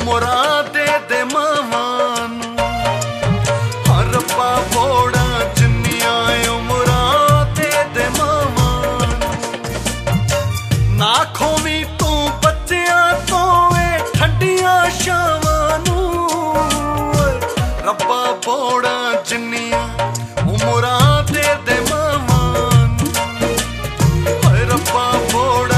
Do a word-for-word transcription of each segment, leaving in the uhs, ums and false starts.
उमरा दे दे मावां नूं हर रब्बा बोड़ा जिन्नियां उमरा दे दे मावां ना खोवी तू बच्चियां तो ए ठंडियां छावां नूं रब्बा बोड़ा जिन्नियां उमरा दे दे मावां नूं रब्बा बोड़ा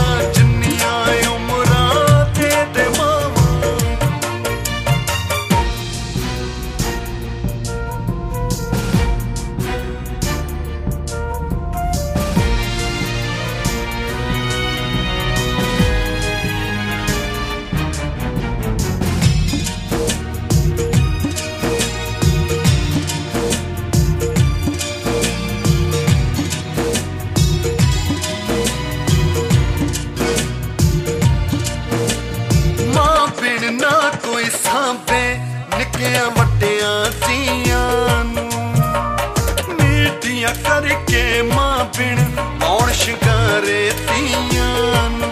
ना कोई सांभे निक्कियां वड्डियां धीआं नूं मीटियां करके मां बिन कौन शिंगारे धीआं नूं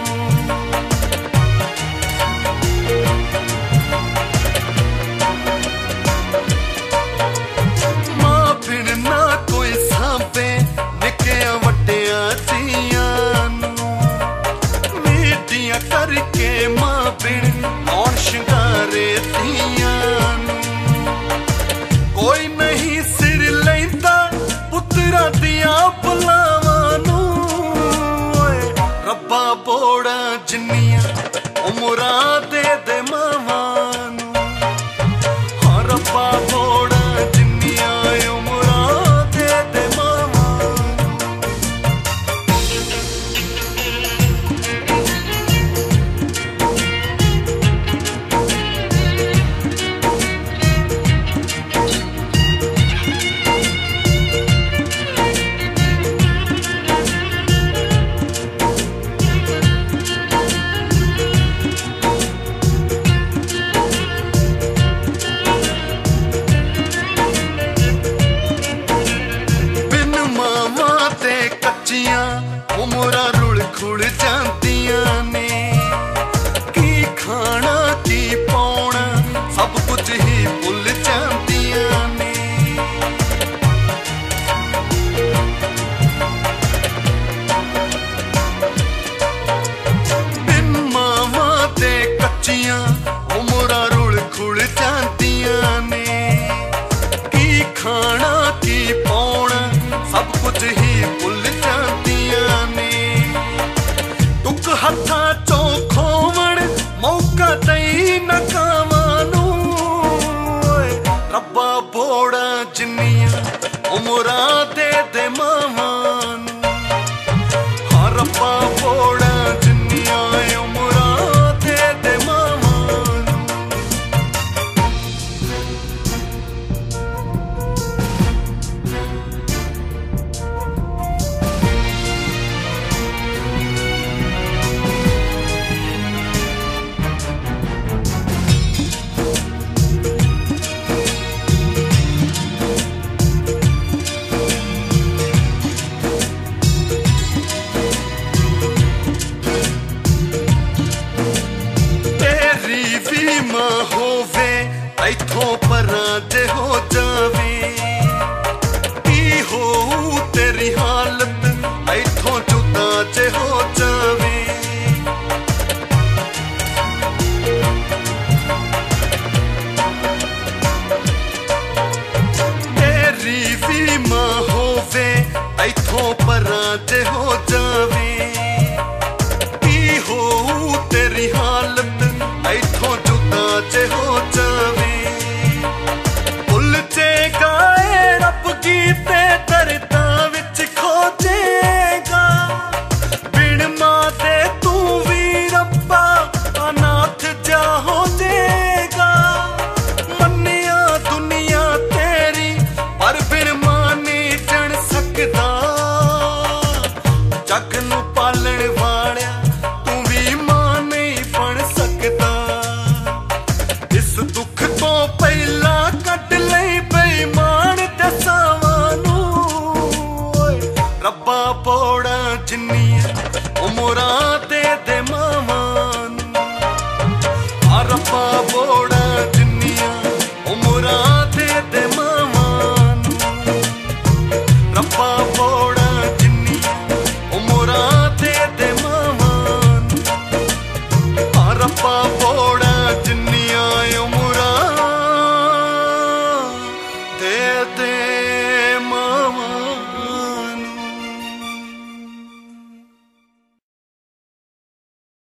मां बिन ना कोई सांभे निक्कियां वड्डियां धीआं नूं मीटियां करके मां बिन कौन शिंगारे धीआं नूं कोई नहीं सिर लैंदा पुत्तरा दियां भुलावां नूं रब्बा बोड़ा जिन्नियां उमरा दे दे मावां नूं हाँ रब्बा बोड़ा जिन्नियां उमरा दे दे मावां उमरा रुल खुड़ जांदियां ने की खाना की पाउणा सब कुछ ही भुल जांदियां ने बिन मावां ते कच्चियां उमरा रुल खुड़ जांदियां ने की खाना की पाउणा सब कुछ ही भुल जांदियां ने टुक हत्थां चों खोवण मौका दई नकावां नूं रब्बा बोड़ा जिन्नियां उमरा दे दे मावां नूं हाँ रब्बा बोड़ा जिन्नियां उमरा दे दे मावां नूं मां होवे इथों परां जे हो जावे की हो तेरी हालत इथों जुदा जे हो जावे तेरी भी मां होवे इथों परां जे हो जावे की हो तेरी हालत इथों जुदा जे हो जावे भुल जेगा रब कीते दर्दां विच खोजेगा बिन मां दे तू भी रब्बा अनाथ जा हो जाएगा मन्निया दुनिया तेरी पर बिन मां नहीं जण सकदा जग नूं पालण वालिया तू भी मां नहीं बन सकदा इस दुख तो पहला कट लई बेईमान ते सावां नूं रब्बा बोड़ा